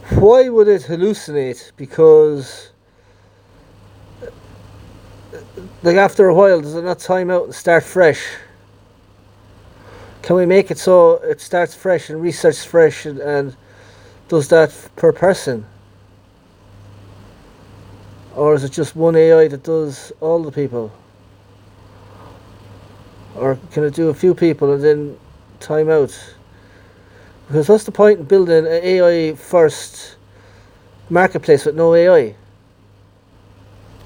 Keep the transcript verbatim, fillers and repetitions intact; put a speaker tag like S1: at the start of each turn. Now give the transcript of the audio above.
S1: Why would it hallucinate? Because, like, after a while, does it not time out and start fresh? Can we make it so it starts fresh and restarts fresh and, and does that per person? Or is it just one A I that does all the people? Or can it do a few people and then time out? Because what's the point in building an A I first marketplace with no A I?